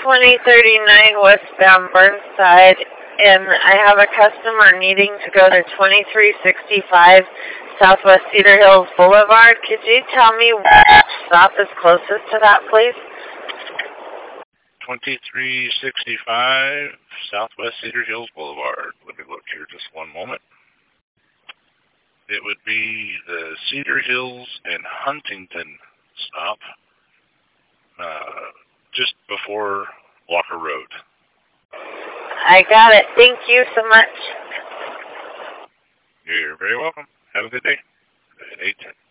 2039 westbound Burnside, and I have a customer needing to go to 2365 Southwest Cedar Hills Boulevard. Could you tell me which stop is closest to that, please? 2365 Southwest Cedar Hills Boulevard. Let me look here just one moment. It would be the Cedar Hills and Huntington stop, just before Walker Road. I got it. Thank you so much. You're very welcome. Have a good day. At 8:10.